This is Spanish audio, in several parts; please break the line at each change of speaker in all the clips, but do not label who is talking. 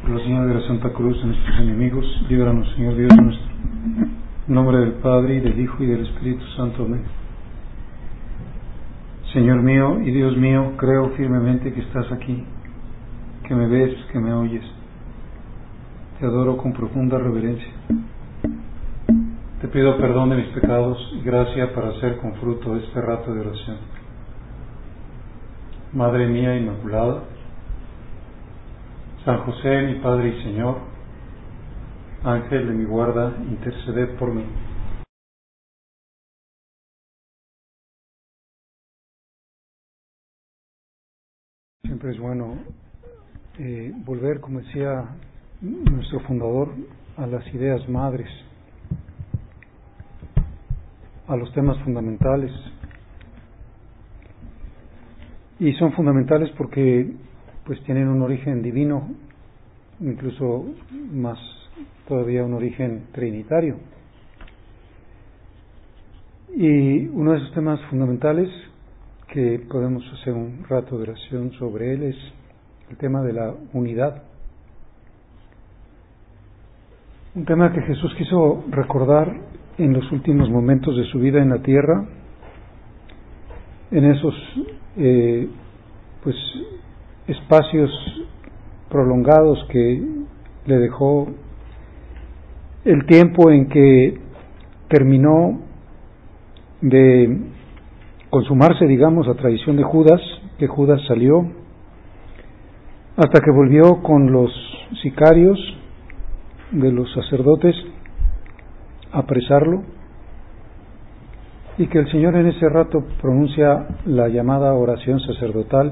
Por la señal de la Santa Cruz de nuestros enemigos, líbranos, Señor Dios nuestro. En nombre del Padre, y del Hijo, y del Espíritu Santo. Amén. Señor mío y Dios mío, creo firmemente que estás aquí, que me ves, que me oyes. Te adoro con profunda reverencia. Te pido perdón de mis pecados y gracia para hacer con fruto este rato de oración. Madre mía Inmaculada, San José, mi Padre y Señor, Ángel de mi guarda, interceded por mí. Siempre es bueno volver, como decía nuestro fundador, a las ideas madres, a los temas fundamentales. Y son fundamentales porque pues tienen un origen divino, incluso más todavía un origen trinitario. Y uno de esos temas fundamentales que podemos hacer un rato de oración sobre él es el tema de la unidad. Un tema que Jesús quiso recordar en los últimos momentos de su vida en la tierra, en esos espacios prolongados que le dejó el tiempo en que terminó de consumarse, digamos, la traición de Judas, que Judas salió, hasta que volvió con los sicarios de los sacerdotes a apresarlo, y que el Señor en ese rato pronuncia la llamada oración sacerdotal,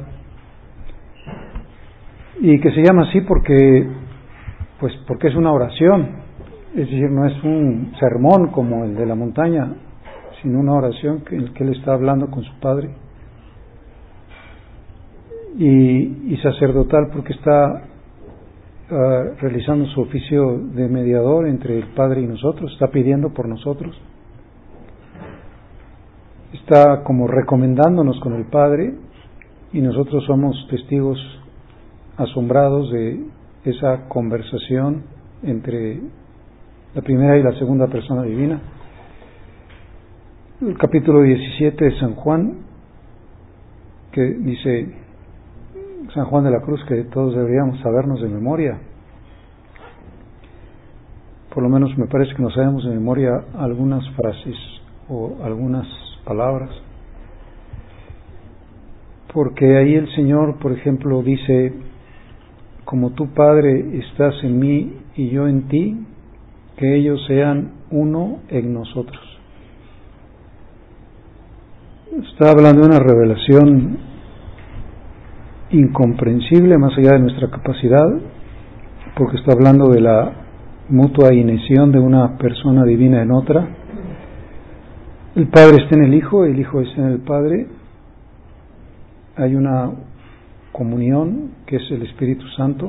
y que se llama así porque es una oración, es decir, no es un sermón como el de la montaña, sino una oración que él está hablando con su Padre, y sacerdotal porque está realizando su oficio de mediador entre el Padre y nosotros, está pidiendo por nosotros, está como recomendándonos con el Padre, y nosotros somos testigos asombrados de esa conversación entre la primera y la segunda persona divina. El capítulo 17 de San Juan, que dice San Juan de la Cruz que todos deberíamos sabernos de memoria, por lo menos me parece que nos sabemos de memoria algunas frases o algunas palabras, porque ahí el Señor, por ejemplo, dice: como tú, Padre, estás en mí y yo en ti, que ellos sean uno en nosotros. Está hablando de una revelación incomprensible, más allá de nuestra capacidad, porque está hablando de la mutua inhesión de una persona divina en otra. El Padre está en el Hijo está en el Padre. Hay una comunión que es el Espíritu Santo,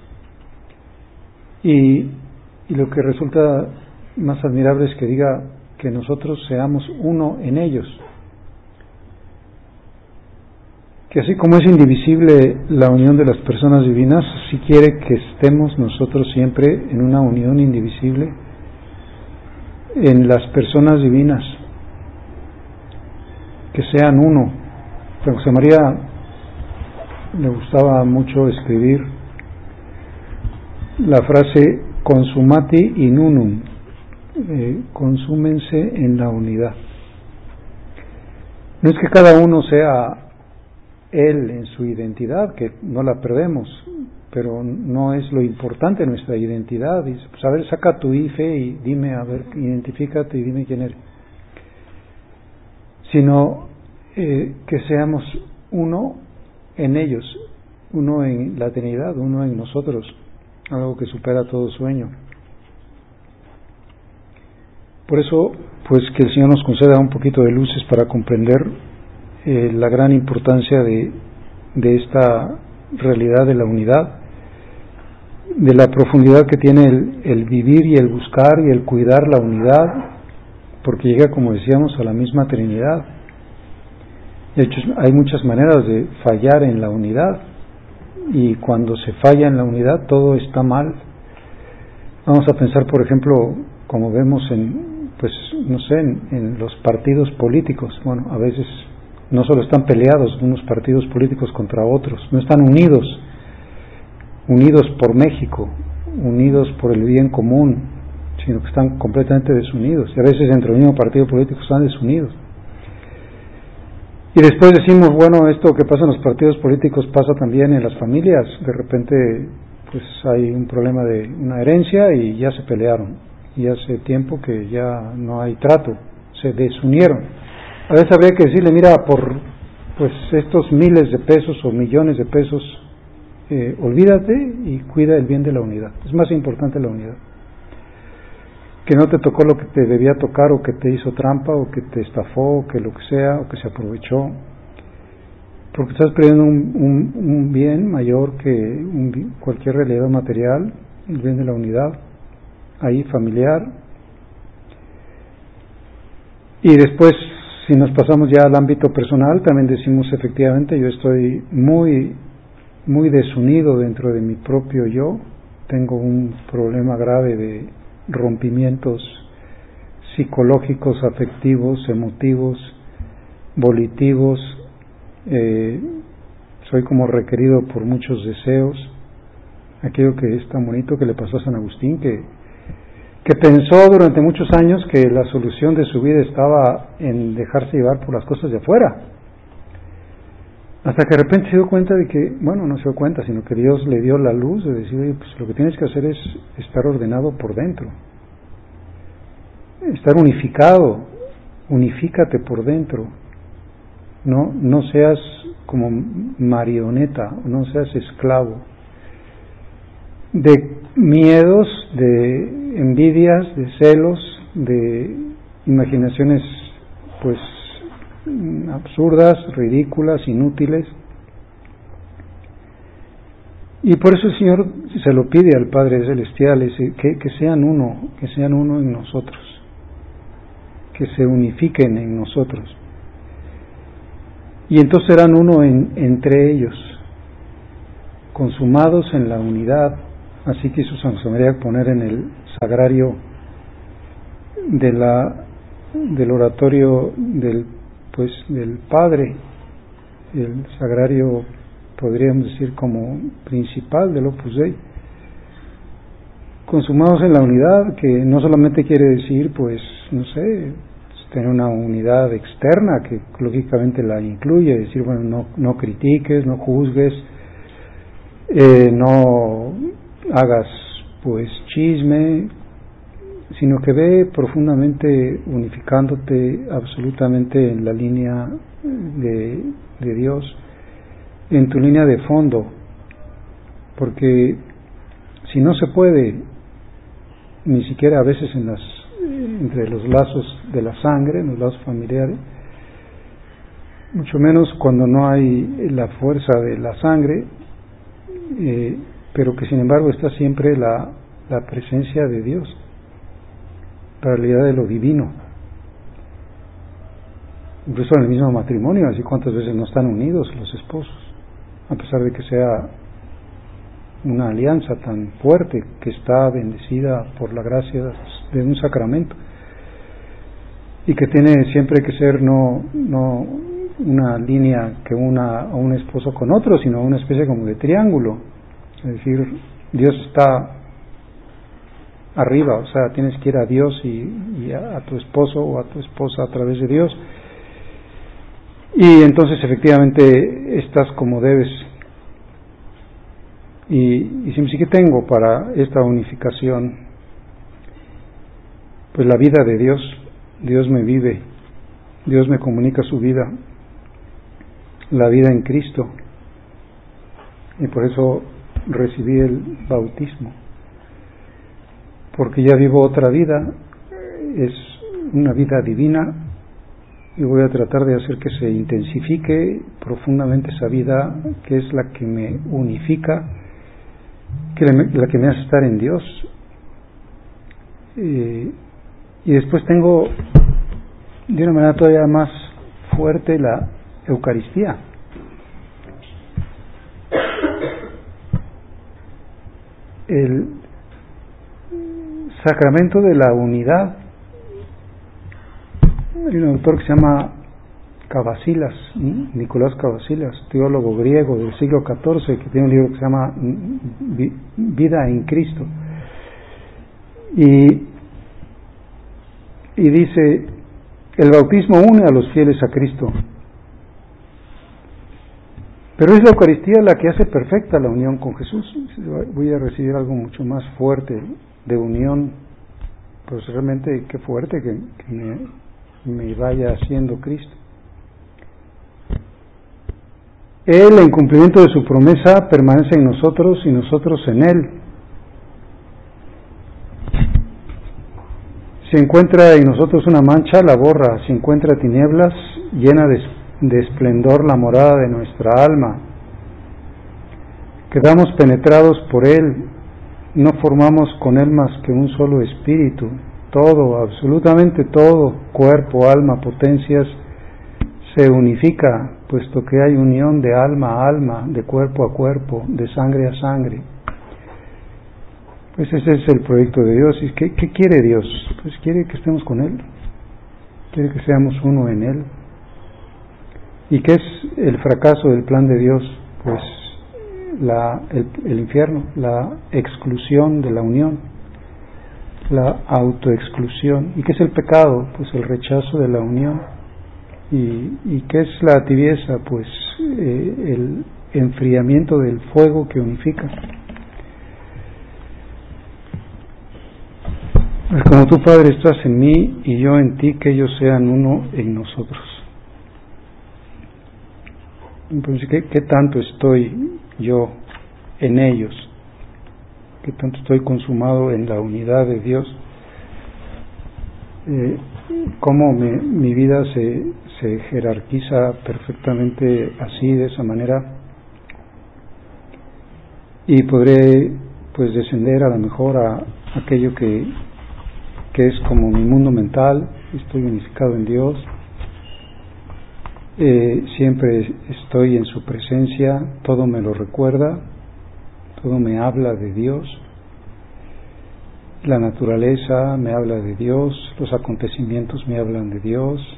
y lo que resulta más admirable es que diga que nosotros seamos uno en ellos, que así como es indivisible la unión de las personas divinas, si quiere que estemos nosotros siempre en una unión indivisible en las personas divinas, que sean uno. San José María le gustaba mucho escribir la frase consumati in unum, consúmense en la unidad. No es que cada uno sea él en su identidad, que no la perdemos, pero no es lo importante nuestra identidad. Dice, pues a ver, saca tu IFE y dime, a ver, identifícate y dime quién eres. Sino que seamos uno en ellos, uno en la Trinidad, uno en nosotros, algo que supera todo sueño. Por eso, pues que el Señor nos conceda un poquito de luces para comprender la gran importancia de esta realidad de la unidad, de la profundidad que tiene el vivir y el buscar y el cuidar la unidad, porque llega, como decíamos, a la misma Trinidad. De hecho, hay muchas maneras de fallar en la unidad, y cuando se falla en la unidad todo está mal. Vamos a pensar, por ejemplo, como vemos en los partidos políticos. Bueno, a veces no solo están peleados unos partidos políticos contra otros, no están unidos por México, unidos por el bien común, sino que están completamente desunidos, y a veces dentro del mismo partido político están desunidos. Y después decimos, bueno, esto que pasa en los partidos políticos pasa también en las familias. De repente pues hay un problema de una herencia y ya se pelearon, y hace tiempo que ya no hay trato, se desunieron. A veces habría que decirle, mira, por pues estos miles de pesos o millones de pesos, olvídate y cuida el bien de la unidad. Es más importante la unidad. Que no te tocó lo que te debía tocar, o que te hizo trampa, o que te estafó, o que lo que sea, o que se aprovechó, porque estás perdiendo un bien mayor que cualquier realidad material, el bien de la unidad, ahí familiar. Y después, si nos pasamos ya al ámbito personal, también decimos, efectivamente, yo estoy muy desunido dentro de mi propio yo, tengo un problema grave de rompimientos psicológicos, afectivos, emotivos, volitivos, soy como requerido por muchos deseos. Aquello que es tan bonito que le pasó a San Agustín, que pensó durante muchos años que la solución de su vida estaba en dejarse llevar por las cosas de afuera, hasta que de repente se dio cuenta de que, bueno, no se dio cuenta, sino que Dios le dio la luz de decir, oye, pues lo que tienes que hacer es estar ordenado por dentro, estar unificado, unifícate por dentro, no seas como marioneta, no seas esclavo de miedos, de envidias, de celos, de imaginaciones pues absurdas, ridículas, inútiles. Y por eso el Señor se lo pide al Padre Celestial, que sean uno en nosotros, que se unifiquen en nosotros, y entonces serán uno entre ellos, consumados en la unidad. Así quiso San José María poner en el sagrario del oratorio del Padre, el sagrario, podríamos decir, como principal del Opus Dei, consumados en la unidad, que no solamente quiere decir, pues, no sé, tener una unidad externa que lógicamente la incluye, decir, bueno, no critiques, no juzgues, no hagas pues chisme, sino que ve profundamente unificándote absolutamente en la línea de Dios, en tu línea de fondo, porque si no se puede, ni siquiera a veces entre los lazos de la sangre, en los lazos familiares, mucho menos cuando no hay la fuerza de la sangre, pero que sin embargo está siempre la presencia de Dios, la realidad de lo divino. Incluso en el mismo matrimonio, así cuántas veces no están unidos los esposos, a pesar de que sea una alianza tan fuerte que está bendecida por la gracia de un sacramento, y que tiene siempre que ser no una línea que una a un esposo con otro, sino una especie como de triángulo, es decir, Dios está arriba, o sea, tienes que ir a Dios y a tu esposo o a tu esposa a través de Dios, y entonces efectivamente estás como debes. Y si que tengo para esta unificación, pues la vida de Dios. Dios me vive, Dios me comunica su vida, la vida en Cristo, y por eso recibí el bautismo, porque ya vivo otra vida, es una vida divina, y voy a tratar de hacer que se intensifique profundamente esa vida, que es la que me unifica, la que me hace estar en Dios. Y después tengo de una manera todavía más fuerte la Eucaristía. el sacramento de la unidad. Hay un autor que se llama Cavasilas, Nicolás Cavasilas, teólogo griego del siglo XIV, que tiene un libro que se llama Vida en Cristo, y dice: el bautismo une a los fieles a Cristo, pero es la Eucaristía la que hace perfecta la unión con Jesús. Voy a recibir algo mucho más fuerte de unión, pues realmente qué fuerte que me vaya haciendo Cristo. Él, en cumplimiento de su promesa, permanece en nosotros y nosotros en Él. Si encuentra en nosotros una mancha, la borra. Si encuentra tinieblas, llena de esplendor la morada de nuestra alma. Quedamos penetrados por Él, no formamos con Él más que un solo espíritu. Todo, absolutamente todo, cuerpo, alma, potencias, se unifica, puesto que hay unión de alma a alma, de cuerpo a cuerpo, de sangre a sangre. Pues ese es el proyecto de Dios. ¿Y qué quiere Dios? Pues quiere que estemos con Él, quiere que seamos uno en Él. ¿Y qué es el fracaso del plan de Dios? Pues el infierno, la exclusión de la unión, la autoexclusión. ¿Y qué es el pecado? Pues el rechazo de la unión. ¿Y qué es la tibieza? Pues el enfriamiento del fuego que unifica. Pues como tú, Padre, estás en mí y yo en ti, que ellos sean uno en nosotros. Entonces, ¿qué tanto estoy yo en ellos? ¿Qué tanto estoy consumado en la unidad de Dios? ¿Cómo mi vida se jerarquiza perfectamente así, de esa manera? Y podré pues descender a lo mejor a aquello que es como mi mundo mental. Estoy unificado en Dios, siempre estoy en su presencia, todo me lo recuerda, todo me habla de Dios, la naturaleza me habla de Dios, los acontecimientos me hablan de Dios,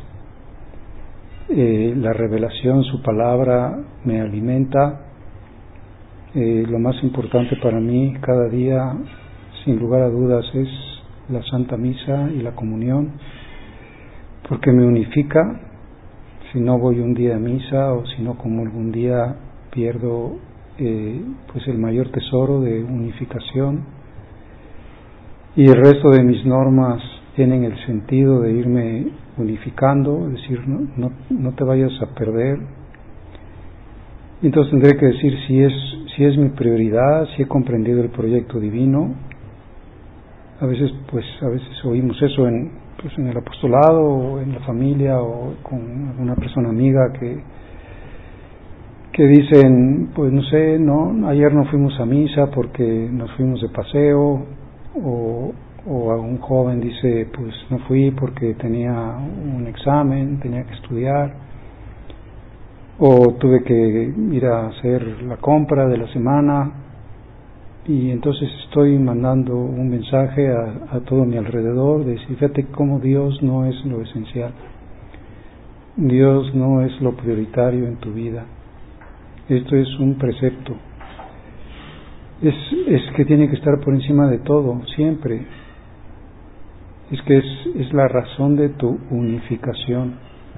la revelación, su palabra me alimenta. Lo más importante para mí cada día, sin lugar a dudas, es la Santa Misa y la comunión, porque me unifica. Si no voy un día a misa, o si no comulgo un día, pierdo pues el mayor tesoro de unificación, y el resto de mis normas tienen el sentido de irme unificando, es decir, no te vayas a perder. Entonces tendré que decir si es mi prioridad, si he comprendido el proyecto divino. A veces oímos eso en el apostolado, o en la familia, o con alguna persona amiga que dicen, pues no sé, ayer no fuimos a misa porque nos fuimos de paseo, o a un joven dice, pues no fui porque tenía un examen, tenía que estudiar, o tuve que ir a hacer la compra de la semana. Y entonces estoy mandando un mensaje a todo mi alrededor, de decir, fíjate cómo Dios no es lo esencial, Dios no es lo prioritario en tu vida. Esto es un precepto, es que tiene que estar por encima de todo, siempre. Es que es la razón de tu unificación.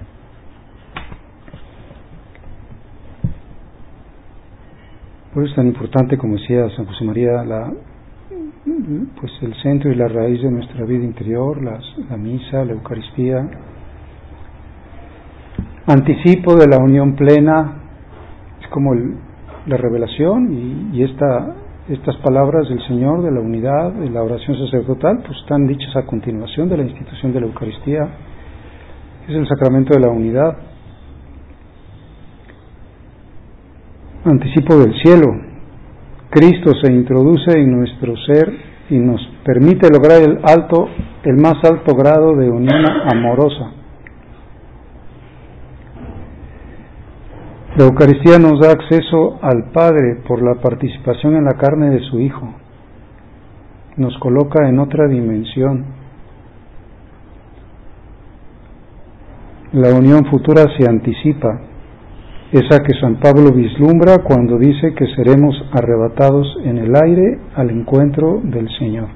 Por eso es tan importante, como decía San José María, pues el centro y la raíz de nuestra vida interior, la misa, la Eucaristía, anticipo de la unión plena. Es como la revelación, y estas palabras del Señor de la unidad, de la oración sacerdotal, pues están dichas a continuación de la institución de la Eucaristía. Es el sacramento de la unidad. Anticipo del cielo. Cristo se introduce en nuestro ser y nos permite lograr el más alto grado de unión amorosa. La Eucaristía nos da acceso al Padre por la participación en la carne de su Hijo. nos coloca en otra dimensión. La unión futura se anticipa, esa que San Pablo vislumbra cuando dice que seremos arrebatados en el aire al encuentro del Señor.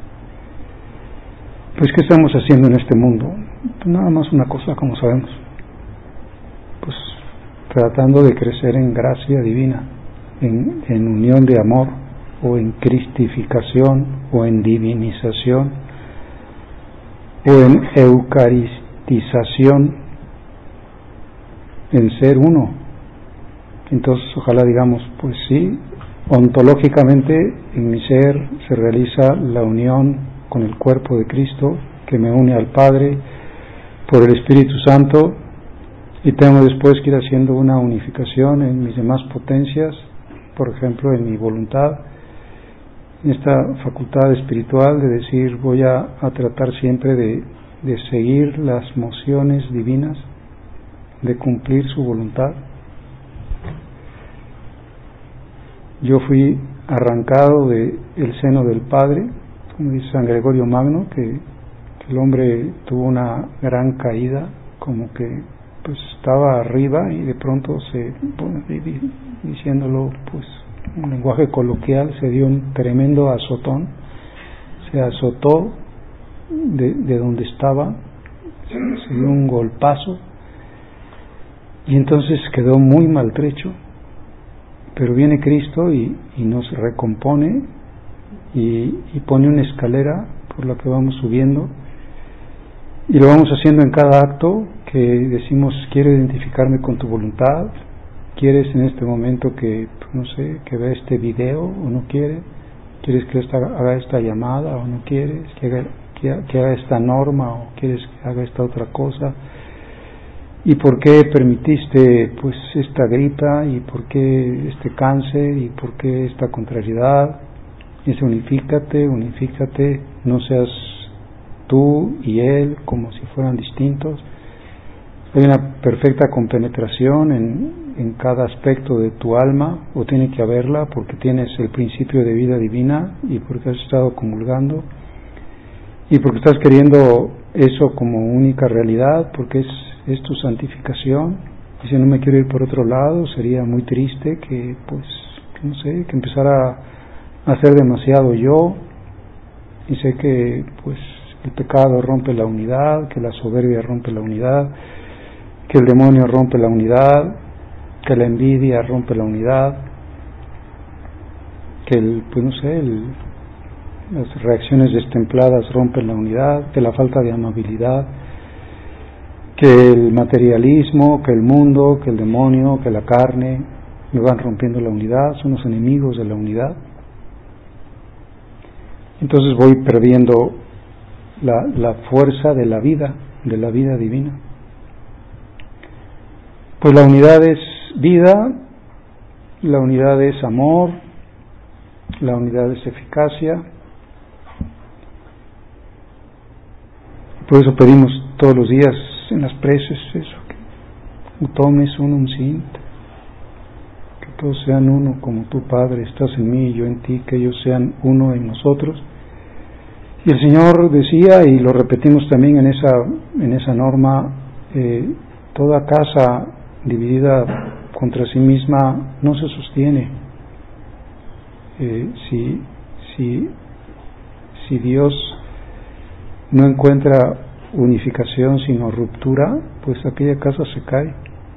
Pues, ¿qué estamos haciendo en este mundo? Pues nada más una cosa, como sabemos, pues tratando de crecer en gracia divina, en unión de amor, o en cristificación, o en divinización, o en eucaristización, en ser uno. Entonces ojalá digamos, pues sí, ontológicamente en mi ser se realiza la unión con el cuerpo de Cristo que me une al Padre por el Espíritu Santo, y tengo después que ir haciendo una unificación en mis demás potencias, por ejemplo en mi voluntad, en esta facultad espiritual de decir voy a tratar siempre de seguir las mociones divinas, de cumplir su voluntad. Yo fui arrancado del seno del Padre, como dice San Gregorio Magno, que el hombre tuvo una gran caída, como que pues estaba arriba y de pronto diciéndolo pues en lenguaje coloquial, se dio un tremendo azotón, se azotó de donde estaba, se dio un golpazo y entonces quedó muy maltrecho. Pero viene Cristo y nos recompone y pone una escalera por la que vamos subiendo, y lo vamos haciendo en cada acto que decimos: quiero identificarme con tu voluntad, quieres en este momento que, no sé, que vea este video o no quieres que haga esta llamada o no quieres que haga esta norma o quieres que haga esta otra cosa. ¿Y por qué permitiste pues esta gripa? ¿Y por qué este cáncer? ¿Y por qué esta contrariedad? Dice: unifícate, no seas tú y él como si fueran distintos. Hay una perfecta compenetración en cada aspecto de tu alma, o tiene que haberla porque tienes el principio de vida divina y porque has estado comulgando y porque estás queriendo eso como única realidad, porque es tu santificación. Y si no me quiero ir por otro lado, sería muy triste que pues no sé, que empezara a hacer demasiado yo, y sé que pues el pecado rompe la unidad, que la soberbia rompe la unidad, que el demonio rompe la unidad, que la envidia rompe la unidad, que las reacciones destempladas rompen la unidad, que la falta de amabilidad, que el materialismo, que el mundo, que el demonio, que la carne me van rompiendo la unidad, son los enemigos de la unidad. Entonces voy perdiendo la fuerza de la vida divina. Pues la unidad es vida, la unidad es amor, la unidad es eficacia. Por eso pedimos todos los días en las preces eso, que tomes unum sint, que todos sean uno como tú, Padre, estás en mí y yo en ti, que ellos sean uno en nosotros. Y el Señor decía, y lo repetimos también en esa norma, toda casa dividida contra sí misma no se sostiene. Si Dios no encuentra unificación sino ruptura, pues aquella casa se cae.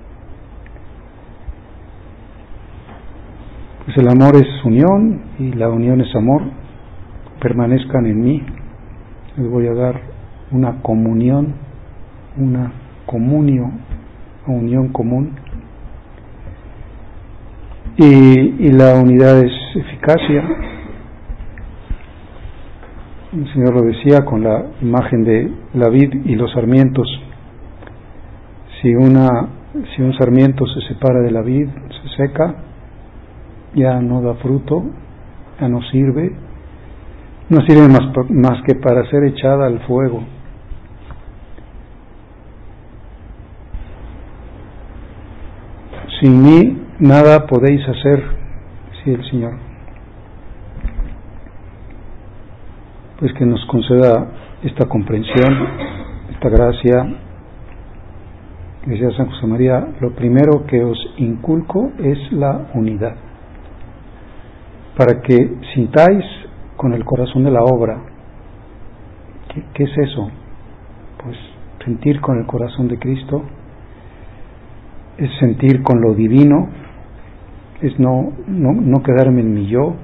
Pues el amor es unión y la unión es amor. Permanezcan en mí. Les voy a dar una comunión, una comunión, una unión común. Y la unidad es eficacia. El Señor lo decía con la imagen de la vid y los sarmientos. Si un sarmiento se separa de la vid, se seca, ya no da fruto, ya no sirve más que para ser echada al fuego. Sin mí nada podéis hacer, decía el Señor. pues que nos conceda esta comprensión, esta gracia. Decía San José María, lo primero que os inculco es la unidad, para que sintáis con el corazón de la obra. ¿Qué es eso? Pues sentir con el corazón de Cristo, es sentir con lo divino, es no quedarme en mi yo,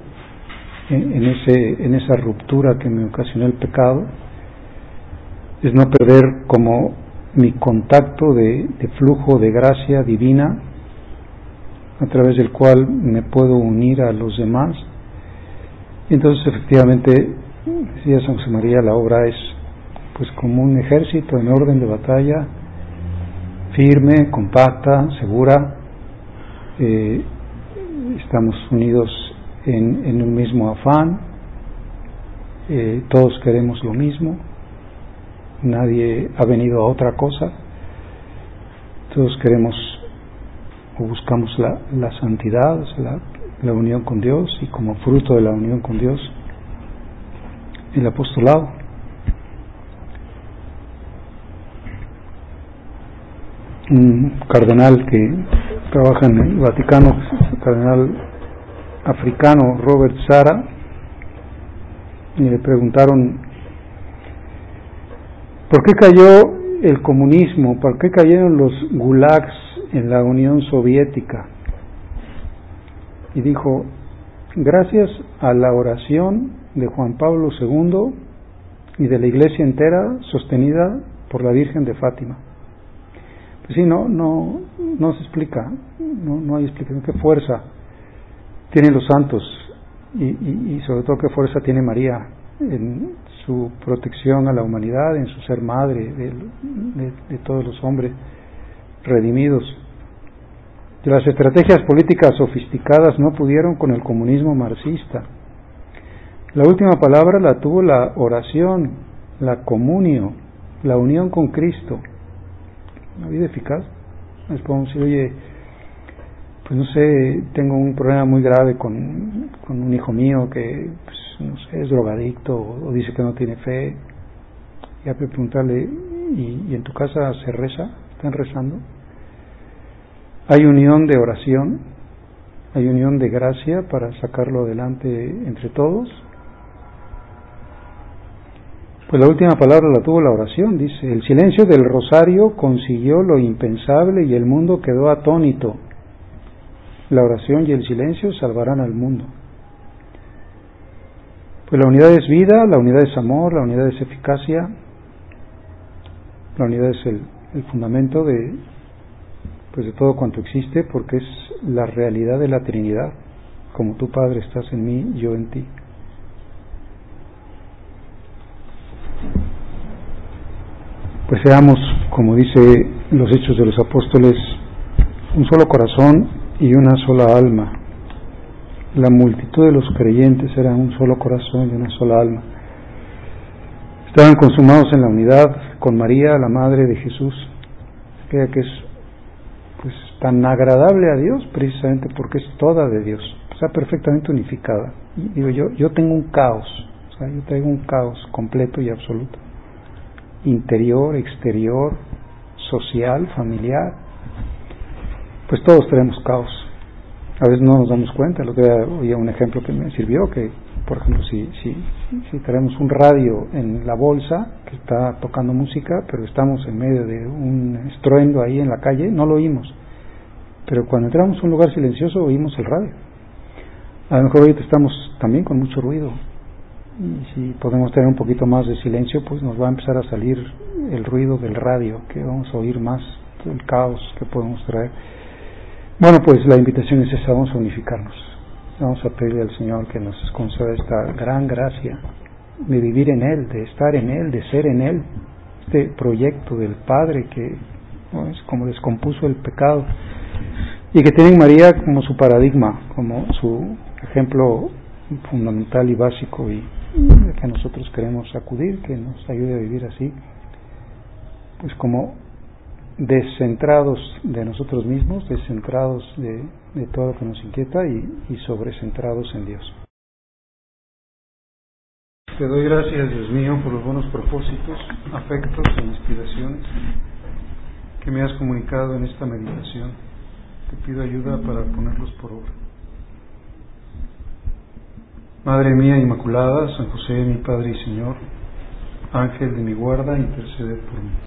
en esa ruptura que me ocasionó el pecado, es no perder como mi contacto de flujo de gracia divina a través del cual me puedo unir a los demás. Y entonces efectivamente, decía San José María, la obra es pues como un ejército en orden de batalla, firme, compacta, segura. Estamos unidos en un mismo afán, todos queremos lo mismo, nadie ha venido a otra cosa, todos queremos o buscamos la santidad, o sea, la unión con Dios, y como fruto de la unión con Dios, el apostolado. Un cardenal que trabaja en el Vaticano, el cardenal africano Robert Sara, y le preguntaron ¿por qué cayó el comunismo? ¿Por qué cayeron los gulags en la Unión Soviética? Y dijo, gracias a la oración de Juan Pablo II y de la Iglesia entera, sostenida por la Virgen de Fátima. Pues sí, no se explica, no hay explicación. ¿Qué fuerza tienen los santos? Y sobre todo, ¿qué fuerza tiene María en su protección a la humanidad, en su ser madre de todos los hombres redimidos? Las estrategias políticas sofisticadas no pudieron con el comunismo marxista. La última palabra la tuvo la oración, la comunio, la unión con Cristo. Una vida eficaz. Les podemos decir, oye, pues no sé, tengo un problema muy grave con un hijo mío que, pues, no sé, es drogadicto o dice que no tiene fe. Y hay que preguntarle, ¿y en tu casa se reza? ¿Están rezando? Hay unión de oración, hay unión de gracia para sacarlo adelante entre todos. Pues la última palabra la tuvo la oración, dice, el silencio del rosario consiguió lo impensable y el mundo quedó atónito. La oración y el silencio salvarán al mundo. Pues la unidad es vida, la unidad es amor, la unidad es eficacia, la unidad es el fundamento de todo cuanto existe, porque es la realidad de la Trinidad. Como tú, Padre, estás en mí, yo en ti. Pues seamos, como dice los Hechos de los Apóstoles, un solo corazón y una sola alma. La multitud de los creyentes eran un solo corazón y una sola alma. Estaban consumados en la unidad con María, la Madre de Jesús, aquella que es pues tan agradable a Dios precisamente porque es toda de Dios, está perfectamente unificada. Y digo, yo tengo un caos, o sea, yo traigo un caos completo y absoluto, interior, exterior, social, familiar. Pues todos tenemos caos. A veces no nos damos cuenta. Lo que oía un ejemplo que me sirvió, que por ejemplo si tenemos un radio en la bolsa que está tocando música, pero estamos en medio de un estruendo ahí en la calle, no lo oímos. Pero cuando entramos a un lugar silencioso oímos el radio. A lo mejor ahorita estamos también con mucho ruido, y si podemos tener un poquito más de silencio, pues nos va a empezar a salir el ruido del radio, que vamos a oír más, el caos que podemos traer. Bueno, pues la invitación es esa, vamos a unificarnos, vamos a pedirle al Señor que nos conceda esta gran gracia de vivir en Él, de estar en Él, de ser en Él, este proyecto del Padre que es como descompuso el pecado, y que tiene María como su paradigma, como su ejemplo fundamental y básico, y que nosotros queremos acudir, que nos ayude a vivir así, pues como descentrados de nosotros mismos, descentrados de todo lo que nos inquieta y sobrecentrados en Dios. Te doy gracias, Dios mío, por los buenos propósitos, afectos e inspiraciones que me has comunicado en esta meditación. Te pido ayuda para ponerlos por obra. Madre mía Inmaculada, San José, mi Padre y Señor, Ángel de mi guarda, interceded por mí.